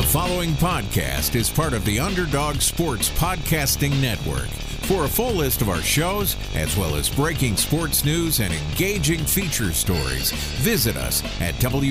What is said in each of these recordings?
following podcast is part of the Underdog Sports Podcasting Network. For a full list of our shows, as well as breaking sports news and engaging feature stories, visit us at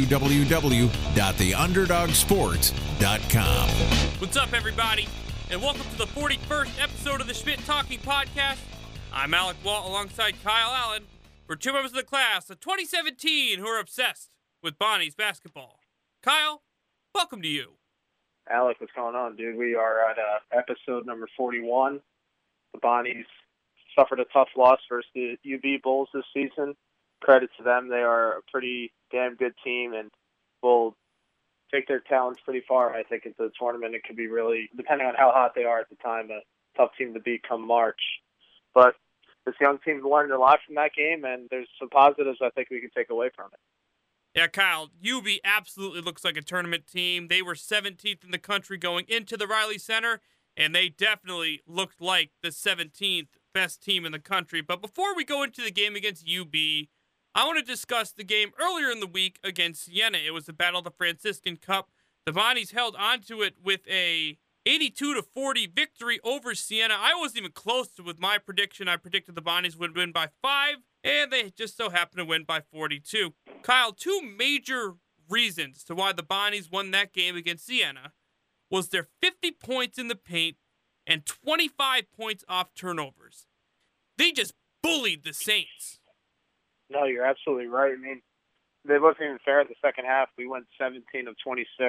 www.theunderdogsports.com. What's up, everybody, and welcome to the 41st episode of the Schmidt Talking Podcast. I'm Alec Walt alongside Kyle Allen. We're two members of the class of 2017 who are obsessed with Bonnie's basketball. Kyle, welcome to you. Alec, what's going on, dude? We are at episode number 41. The Bonnies suffered a tough loss versus the UB Bulls this season. Credit to them. They are a pretty damn good team and will take their talents pretty far, I think, into the tournament. It could be really, depending on how hot they are at the time, a tough team to beat come March. But this young team learned a lot from that game, and there's some positives I think we can take away from it. Yeah, Kyle, UB absolutely looks like a tournament team. They were 17th in the country going into the Riley Center, and they definitely looked like the 17th best team in the country. But before we go into the game against UB, I want to discuss the game earlier in the week against Siena. It was the Battle of the Franciscan Cup. The Bonnies held onto it with a 82-40 victory over Siena. I wasn't even close with my prediction. I predicted the Bonnies would win by 5, and they just so happened to win by 42. Kyle, two major reasons to why the Bonnies won that game against Siena was their 50 points in the paint and 25 points off turnovers. They just bullied the Saints. No, you're absolutely right. I mean, they wasn't even fair in the second half. We went 17 of 26,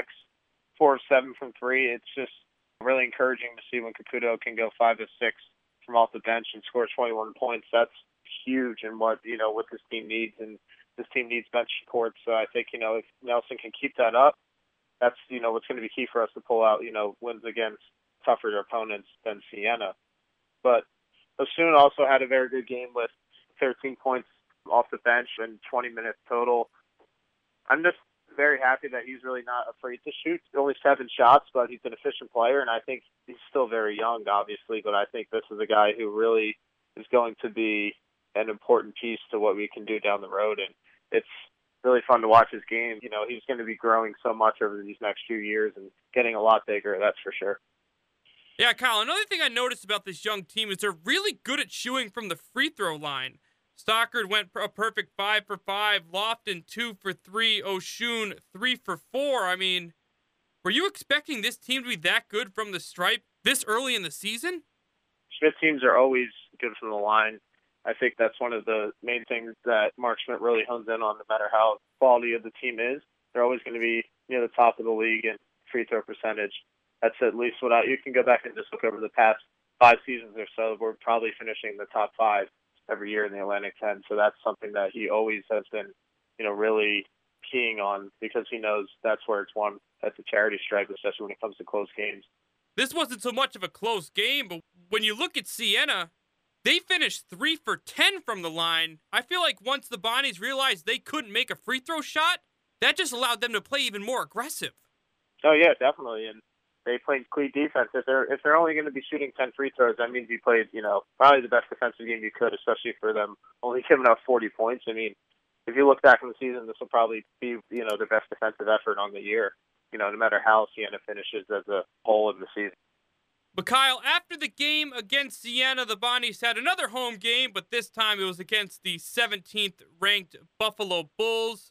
4 of 7 from 3. It's just really encouraging to see when Caputo can go 5 of 6 from off the bench and score 21 points. That's huge in what this team needs, and this team needs bench support. So I think, if Nelson can keep that up, that's, what's going to be key for us to pull out, wins against tougher opponents than Siena. But Osun also had a very good game with 13 points off the bench and 20 minutes total. I'm just very happy that he's really not afraid to shoot. Only 7 shots, but he's an efficient player, and I think he's still very young, obviously, but I think this is a guy who really is going to be an important piece to what we can do down the road, and it's really fun to watch his game. He's going to be growing so much over these next few years and getting a lot bigger, that's for sure. Yeah, Kyle, another thing I noticed about this young team is they're really good at shooting from the free throw line. Stockard went a perfect 5 for 5, Lofton 2 for 3, Osun 3 for 4. I mean, were you expecting this team to be that good from the stripe this early in the season? Schmidt teams are always good from the line. I think that's one of the main things that Mark Schmidt really hones in on, no matter how quality of the team is. They're always going to be near the top of the league in free throw percentage. That's at least what you can go back and just look over the past 5 seasons or so. We're probably finishing in the top 5 every year in the Atlantic 10. So that's something that he always has been, really keying on, because he knows that's where it's won at the charity stripe, especially when it comes to close games. This wasn't so much of a close game, but when you look at Siena, they finished 3 for 10 from the line. I feel like once the Bonnies realized they couldn't make a free throw shot, that just allowed them to play even more aggressive. Oh, yeah, definitely. And they played clean defense. If they're only going to be shooting 10 free throws, that means you played, probably the best defensive game you could, especially for them only giving up 40 points. I mean, if you look back on the season, this will probably be, the best defensive effort on the year, no matter how Siena finishes as a whole in the season. But Kyle, after the game against Siena, the Bonnies had another home game, but this time it was against the 17th ranked Buffalo Bulls.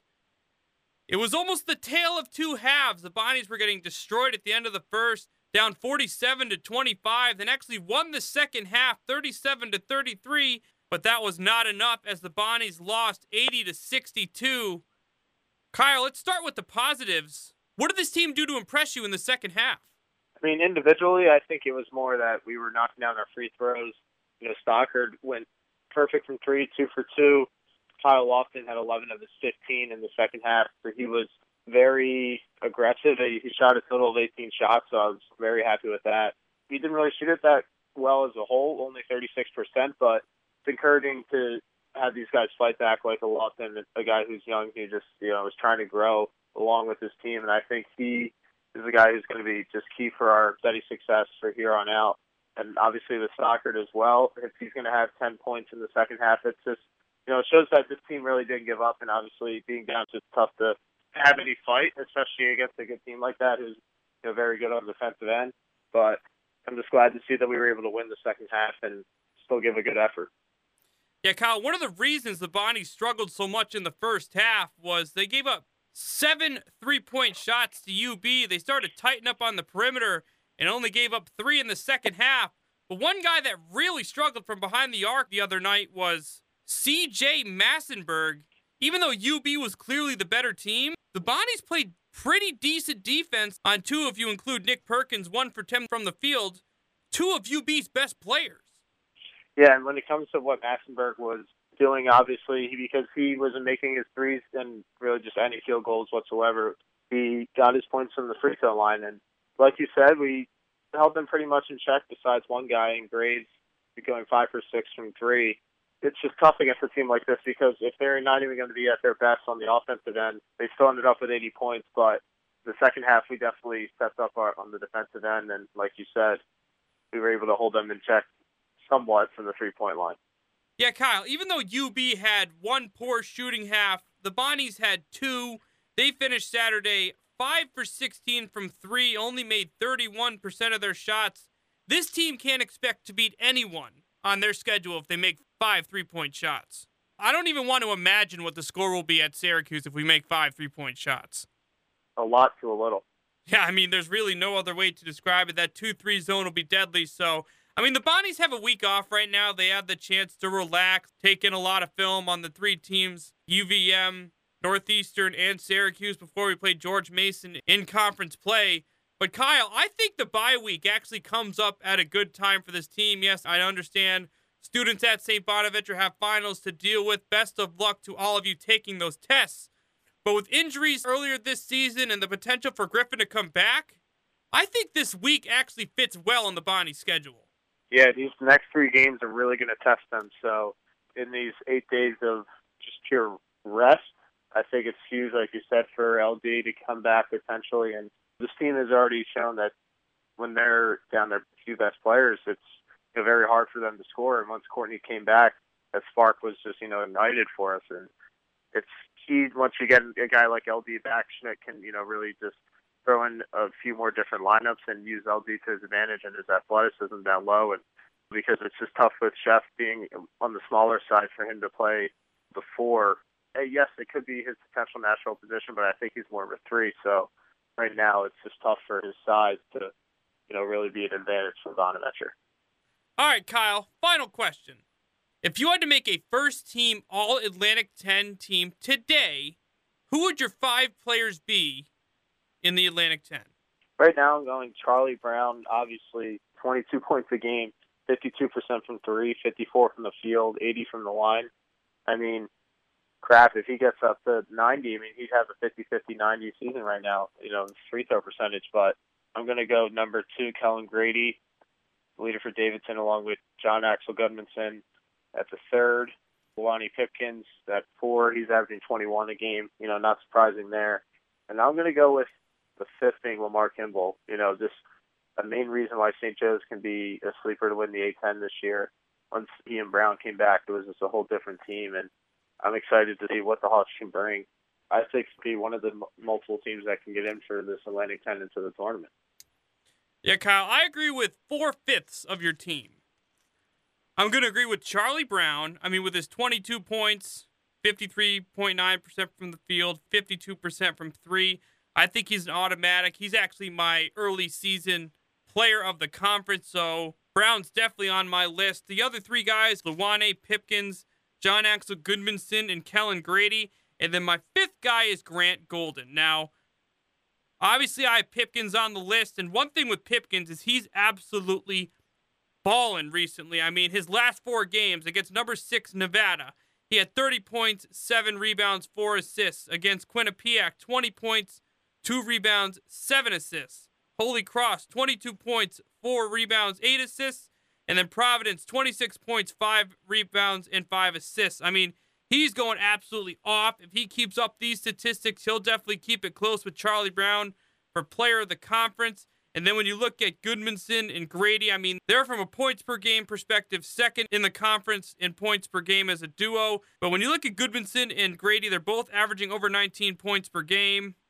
It was almost the tale of two halves. The Bonnies were getting destroyed at the end of the first, down 47-25, then actually won the second half 37-33, but that was not enough as the Bonnies lost 80-62. Kyle, let's start with the positives. What did this team do to impress you in the second half? I mean, individually, I think it was more that we were knocking down our free throws. Stockard went perfect from 3, 2 for 2. Kyle Lofton had 11 of his 15 in the second half, so he was very aggressive. He shot a total of 18 shots, so I was very happy with that. He didn't really shoot it that well as a whole, only 36%, but it's encouraging to have these guys fight back like a Lofton, a guy who's young, who just, is trying to grow along with his team, and I think he is a guy who's going to be just key for our steady success for here on out. And obviously with Stockard as well, if he's going to have 10 points in the second half, it's just, it shows that this team really didn't give up, and obviously being down, it's tough to have any fight, especially against a good team like that who's very good on the defensive end. But I'm just glad to see that we were able to win the second half and still give a good effort. Yeah, Kyle, one of the reasons the Bonnies struggled so much in the first half was they gave up 7 3-point shots to UB. They started to tighten up on the perimeter and only gave up 3 in the second half. But one guy that really struggled from behind the arc the other night was C.J. Massenberg. Even though UB was clearly the better team, the Bonnies played pretty decent defense on 2, if you include Nick Perkins, 1 for 10 from the field, 2 of UB's best players. Yeah, and when it comes to what Massenberg was doing, obviously, because he wasn't making his threes and really just any field goals whatsoever, he got his points from the free throw line. And like you said, we held them pretty much in check besides one guy in Graves going 5 for 6 from 3. It's just tough against a team like this because if they're not even going to be at their best on the offensive end, they still ended up with 80 points. But the second half, we definitely stepped up on the defensive end. And like you said, we were able to hold them in check somewhat from the 3-point line. Yeah, Kyle, even though UB had 1 poor shooting half, the Bonnies had 2. They finished Saturday 5 for 16 from 3, only made 31% of their shots. This team can't expect to beat anyone on their schedule if they make 5 3-point shots. I don't even want to imagine what the score will be at Syracuse if we make 5 3-point shots. A lot to a little. Yeah, I mean, there's really no other way to describe it. That 2-3 zone will be deadly. So, I mean, the Bonnies have a week off right now. They have the chance to relax, take in a lot of film on the 3 teams, UVM, Northeastern, and Syracuse, before we play George Mason in conference play. But, Kyle, I think the bye week actually comes up at a good time for this team. Yes, I understand students at St. Bonaventure have finals to deal with. Best of luck to all of you taking those tests. But with injuries earlier this season and the potential for Griffin to come back, I think this week actually fits well on the Bonnie schedule. Yeah, these next 3 games are really going to test them. So in these 8 days of just pure rest, I think it's huge, like you said, for LD to come back potentially. And this team has already shown that when they're down their few best players, it's very hard for them to score. And once Courtney came back, that spark was just, ignited for us. And it's key once you get a guy like LD back, Schmidt can, really just throw in a few more different lineups and use LD to his advantage and his athleticism down low. And because it's just tough with Chef being on the smaller side for him to play before. Yes, it could be his potential natural position, but I think he's more of a 3. So right now it's just tough for his size to, really be an advantage for Bonaventure. All right, Kyle, final question. If you had to make a first-team All-Atlantic 10 team today, who would your 5 players be in the Atlantic 10? Right now I'm going Charlie Brown, obviously 22 points a game, 52% from 3, 54 from the field, 80 from the line. I mean, crap, if he gets up to 90, he'd have a 50-50-90 season right now, free throw percentage. But I'm going to go number 2, Kellen Grady, leader for Davidson, along with John Axel Gudmundsson at the 3rd. Lonnie Pipkins at 4. He's averaging 21 a game. Not surprising there. And I'm going to go with the 5th being Lamar Kimball. Just a main reason why St. Joe's can be a sleeper to win the A-10 this year. Once he and Brown came back, it was just a whole different team. And I'm excited to see what the Hawks can bring. I think to be one of the multiple teams that can get in for this Atlantic 10 into the tournament. Yeah, Kyle, I agree with 4/5 of your team. I'm going to agree with Charlie Brown. With his 22 points, 53.9% from the field, 52% from 3. I think he's an automatic. He's actually my early season player of the conference, so Brown's definitely on my list. The other 3 guys, Luwane Pipkins, John Axel Gudmundsson, and Kellen Grady. And then my 5th guy is Grant Golden. Now, obviously I have Pipkins on the list, and one thing with Pipkins is he's absolutely balling recently. His last 4 games against number 6 Nevada, he had 30 points, 7 rebounds, 4 assists. Against Quinnipiac, 20 points, 2 rebounds, 7 assists. Holy Cross, 22 points, 4 rebounds, 8 assists. And then Providence, 26 points, 5 rebounds, and 5 assists. He's going absolutely off. If he keeps up these statistics, he'll definitely keep it close with Charlie Brown for player of the conference. And then when you look at Gudmundsson and Grady, they're from a points per game perspective, 2nd in the conference in points per game as a duo. But when you look at Gudmundsson and Grady, they're both averaging over 19 points per game.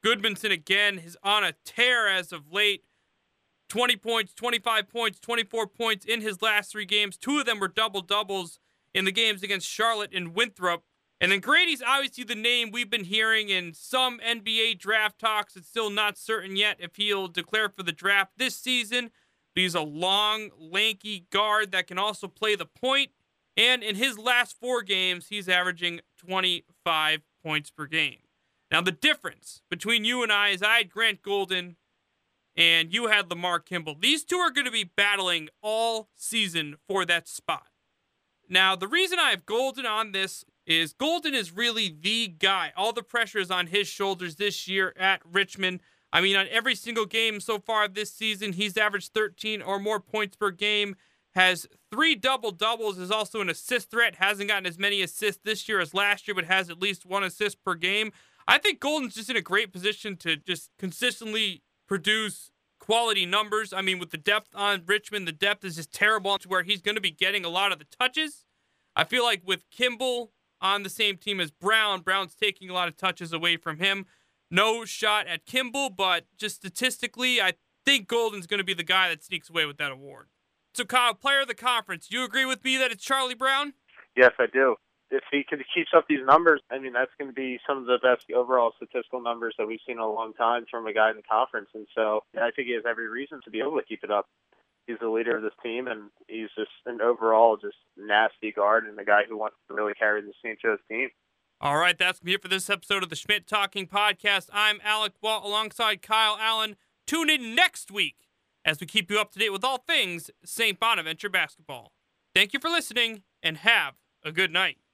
Goodmanson again is on a tear as of late. 20 points, 25 points, 24 points in his last 3 games. 2 of them were double-doubles in the games against Charlotte and Winthrop. And then Grady's obviously the name we've been hearing in some NBA draft talks. It's still not certain yet if he'll declare for the draft this season. But he's a long, lanky guard that can also play the point. And in his last 4 games, he's averaging 25 points per game. Now, the difference between you and I is I had Grant Golden and you had Lamar Kimball. These two are going to be battling all season for that spot. Now, the reason I have Golden on this is Golden is really the guy. All the pressure is on his shoulders this year at Richmond. I mean, on every single game so far this season, he's averaged 13 or more points per game, has 3 double-doubles, is also an assist threat, hasn't gotten as many assists this year as last year, but has at least 1 assist per game. I think Golden's just in a great position to just consistently produce quality numbers. I mean, with the depth on Richmond, the depth is just terrible to where he's going to be getting a lot of the touches. I feel like with Kimball on the same team as Brown, Brown's taking a lot of touches away from him. No shot at Kimball, but just statistically, I think Golden's going to be the guy that sneaks away with that award. So, Kyle, player of the conference, do you agree with me that it's Charlie Brown? Yes, I do. If he keeps up these numbers, I mean, that's going to be some of the best overall statistical numbers that we've seen in a long time from a guy in the conference. And so I think he has every reason to be able to keep it up. He's the leader of this team, and he's just an overall just nasty guard and the guy who wants to really carry the St. Joe's team. All right, that's going to be it for this episode of the Schmidt Talking Podcast. I'm Alec Walt alongside Kyle Allen. Tune in next week as we keep you up to date with all things St. Bonaventure basketball. Thank you for listening, and have a good night.